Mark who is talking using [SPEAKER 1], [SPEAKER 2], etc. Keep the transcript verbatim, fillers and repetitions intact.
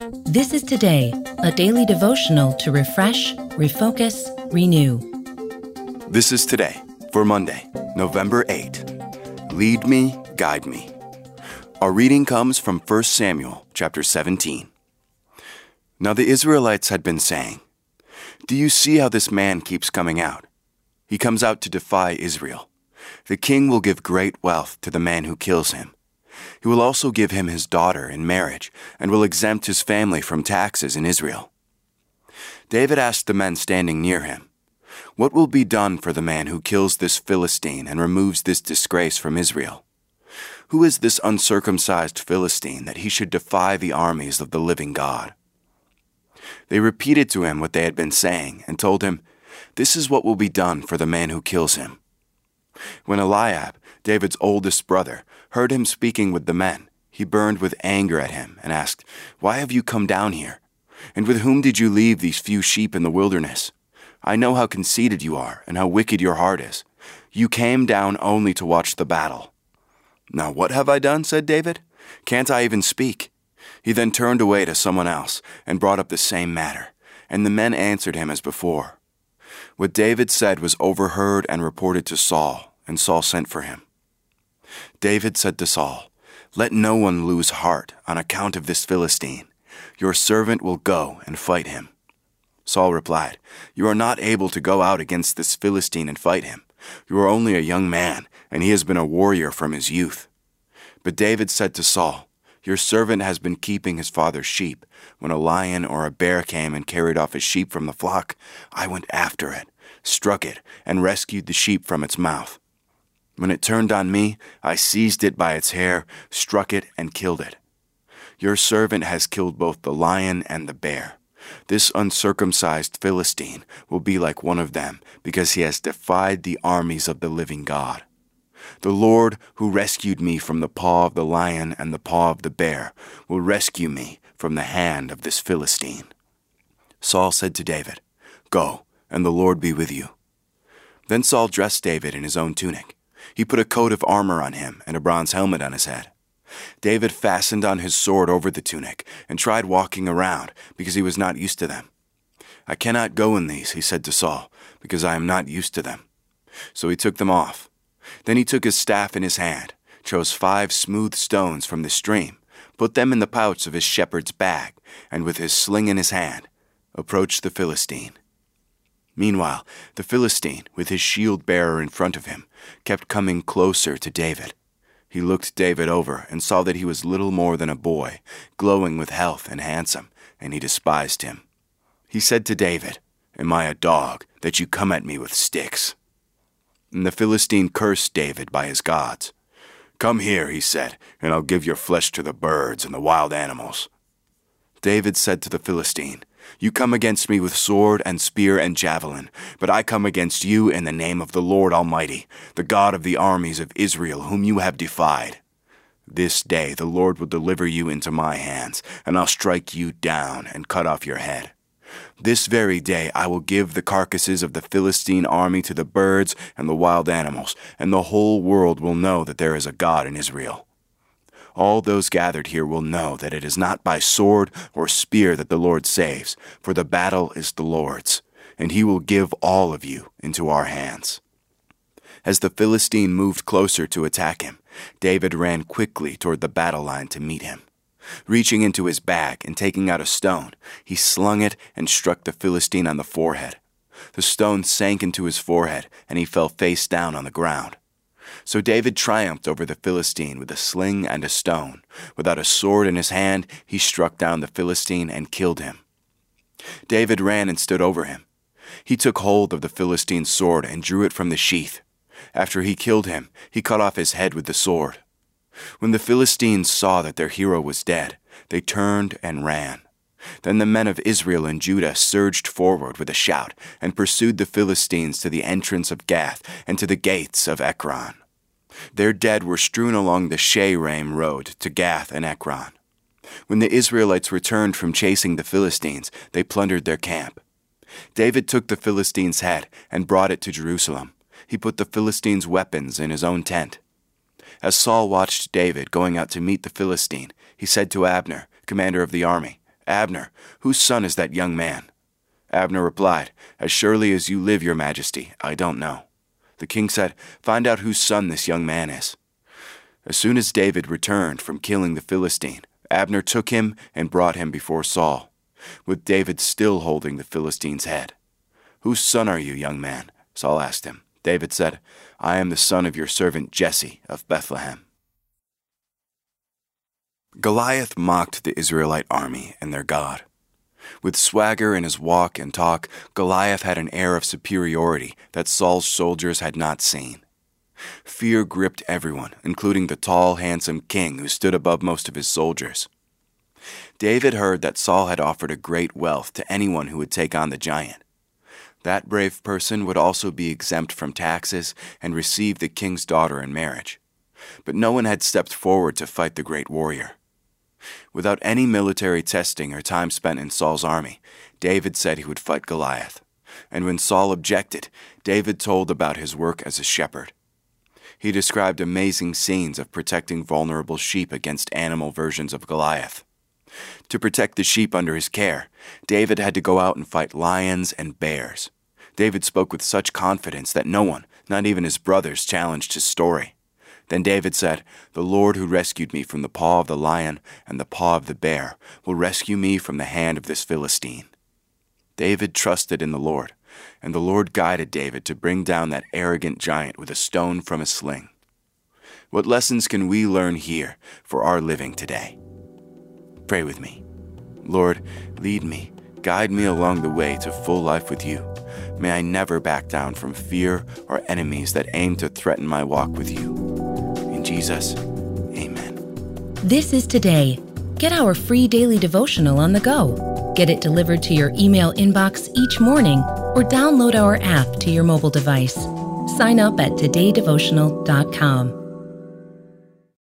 [SPEAKER 1] This is Today, a daily devotional to refresh, refocus, renew.
[SPEAKER 2] This is Today for Monday, November eighth. Lead me, guide me. Our reading comes from First Samuel chapter seventeen. Now the Israelites had been saying, "Do you see how this man keeps coming out? He comes out to defy Israel. The king will give great wealth to the man who kills him. He will also give him his daughter in marriage and will exempt his family from taxes in Israel." David asked the men standing near him, "What will be done for the man who kills this Philistine and removes this disgrace from Israel? Who is this uncircumcised Philistine that he should defy the armies of the living God?" They repeated to him what they had been saying and told him, "This is what will be done for the man who kills him." When Eliab, David's oldest brother, heard him speaking with the men, he burned with anger at him and asked, "Why have you come down here? And with whom did you leave these few sheep in the wilderness? I know how conceited you are and how wicked your heart is. You came down only to watch the battle." "Now what have I done?" said David. "Can't I even speak?" He then turned away to someone else and brought up the same matter, and the men answered him as before. What David said was overheard and reported to Saul, and Saul sent for him. David said to Saul, "Let no one lose heart on account of this Philistine. Your servant will go and fight him." Saul replied, "You are not able to go out against this Philistine and fight him. You are only a young man, and he has been a warrior from his youth." But David said to Saul, "Your servant has been keeping his father's sheep. When a lion or a bear came and carried off his sheep from the flock, I went after it, struck it, and rescued the sheep from its mouth. When it turned on me, I seized it by its hair, struck it, and killed it. Your servant has killed both the lion and the bear. This uncircumcised Philistine will be like one of them, because he has defied the armies of the living God. The Lord, who rescued me from the paw of the lion and the paw of the bear, will rescue me from the hand of this Philistine." Saul said to David, "Go, and the Lord be with you." Then Saul dressed David in his own tunic. He put a coat of armor on him and a bronze helmet on his head. David fastened on his sword over the tunic and tried walking around because he was not used to them. "I cannot go in these," he said to Saul, "because I am not used to them." So he took them off. Then he took his staff in his hand, chose five smooth stones from the stream, put them in the pouch of his shepherd's bag, and with his sling in his hand, approached the Philistine. Meanwhile, the Philistine, with his shield-bearer in front of him, kept coming closer to David. He looked David over and saw that he was little more than a boy, glowing with health and handsome, and he despised him. He said to David, "Am I a dog that you come at me with sticks?" And the Philistine cursed David by his gods. "Come here," he said, "and I'll give your flesh to the birds and the wild animals." David said to the Philistine, "You come against me with sword and spear and javelin, but I come against you in the name of the Lord Almighty, the God of the armies of Israel, whom you have defied. This day the Lord will deliver you into my hands, and I'll strike you down and cut off your head. This very day I will give the carcasses of the Philistine army to the birds and the wild animals, and the whole world will know that there is a God in Israel. All those gathered here will know that it is not by sword or spear that the Lord saves, for the battle is the Lord's, and he will give all of you into our hands." As the Philistine moved closer to attack him, David ran quickly toward the battle line to meet him. Reaching into his bag and taking out a stone, he slung it and struck the Philistine on the forehead. The stone sank into his forehead, and he fell face down on the ground. So David triumphed over the Philistine with a sling and a stone. Without a sword in his hand, he struck down the Philistine and killed him. David ran and stood over him. He took hold of the Philistine's sword and drew it from the sheath. After he killed him, he cut off his head with the sword. When the Philistines saw that their hero was dead, they turned and ran. Then the men of Israel and Judah surged forward with a shout and pursued the Philistines to the entrance of Gath and to the gates of Ekron. Their dead were strewn along the Shaaraim road to Gath and Ekron. When the Israelites returned from chasing the Philistines, they plundered their camp. David took the Philistines' head and brought it to Jerusalem. He put the Philistines' weapons in his own tent. As Saul watched David going out to meet the Philistine, he said to Abner, commander of the army, "Abner, whose son is that young man?" Abner replied, "As surely as you live, your majesty, I don't know." The king said, "Find out whose son this young man is." As soon as David returned from killing the Philistine, Abner took him and brought him before Saul, with David still holding the Philistine's head. "Whose son are you, young man?" Saul asked him. David said, "I am the son of your servant Jesse of Bethlehem." Goliath mocked the Israelite army and their God. With swagger in his walk and talk, Goliath had an air of superiority that Saul's soldiers had not seen. Fear gripped everyone, including the tall, handsome king who stood above most of his soldiers. David heard that Saul had offered a great wealth to anyone who would take on the giant. That brave person would also be exempt from taxes and receive the king's daughter in marriage. But no one had stepped forward to fight the great warrior. Without any military testing or time spent in Saul's army, David said he would fight Goliath. And when Saul objected, David told about his work as a shepherd. He described amazing scenes of protecting vulnerable sheep against animal versions of Goliath. To protect the sheep under his care, David had to go out and fight lions and bears. David spoke with such confidence that no one, not even his brothers, challenged his story. Then David said, "The Lord who rescued me from the paw of the lion and the paw of the bear will rescue me from the hand of this Philistine." David trusted in the Lord, and the Lord guided David to bring down that arrogant giant with a stone from a sling. What lessons can we learn here for our living today? Pray with me. Lord, lead me, guide me along the way to full life with you. May I never back down from fear or enemies that aim to threaten my walk with you. In Jesus, amen.
[SPEAKER 1] This is Today. Get our free daily devotional on the go. Get it delivered to your email inbox each morning or download our app to your mobile device. Sign up at today devotional dot com.